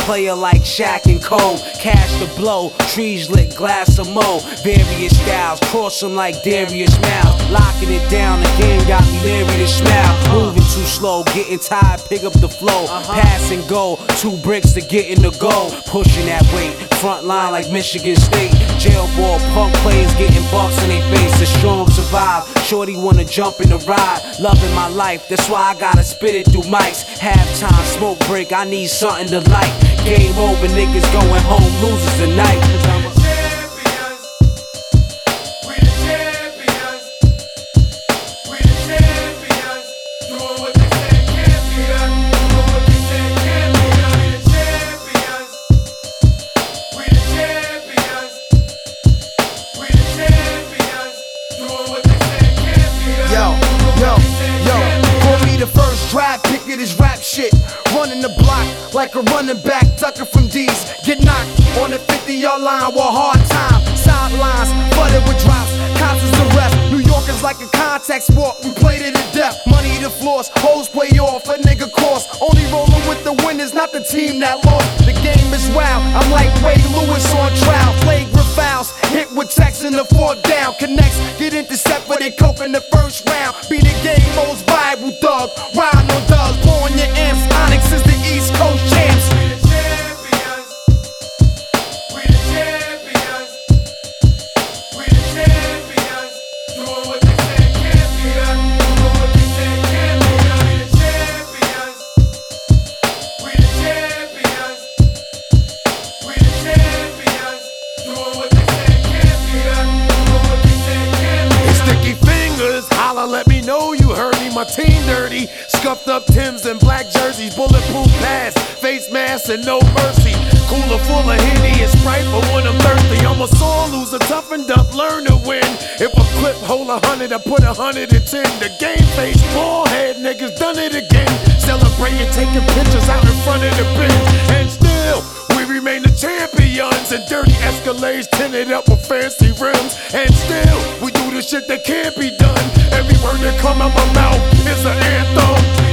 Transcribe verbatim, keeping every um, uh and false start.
player like Shaq and Cole. Cash the blow, trees lit, glass of mo. Various styles, cross them like Darius Miles. Locking it down, the game got me leery to smile. Moving too slow, getting tired, pick up the flow. Pass and go, two bricks to get in the goal. Pushing that weight, front line like Michigan State. Jail ball, punk players getting bucks in their face. The strong survive, shorty wanna jump in the ride. Loving my life, that's why I gotta spit it through mics. Halftime, smoke break, I need something to light. Game over, niggas going home, losers tonight. Draft pick of this rap shit, running the block like a running back, ducking from D's. Get knocked on the fifty yard line with hard time. Sidelines flooded with drops, cops is the rest. New Yorkers like a contact sport, we played it to death. Money to floors, hoes play off, a nigga course. Only rolling with the winners, not the team that lost. The game is wild, I'm like Ray Lewis on trial. Flagrant fouls, hit with text in the fourth down. Connects, get intercept for they coke in the first round. Be the game most viable dog, riding on dogs, blowing your amps. Onyx is the East Coast champs. We the champions, we the champions, we the champions. Doing what they say can't be done, doing what they say can't be done. We the champions, we the champions, we the champions. Doing what they say can't be done, doing what they say can't be done. Sticky fingers, holla, let me know you heard me. My team dirty, scuffed up Timbs and black jerseys, bulletproof pads, face masks and no mercy. Cooler full of Henny and Sprite for when I'm thirsty. I'm a sore loser, toughened up, learn to win. If a clip hold a hundred, I put a hundred and ten. The game face, ball head niggas done it again. Celebrating, taking pictures out in front of the bench, and still we remain the champions. And dirty Escalades tinted up with fancy rims, and still we do the shit that can't be done. Every word that come out my mouth is an anthem.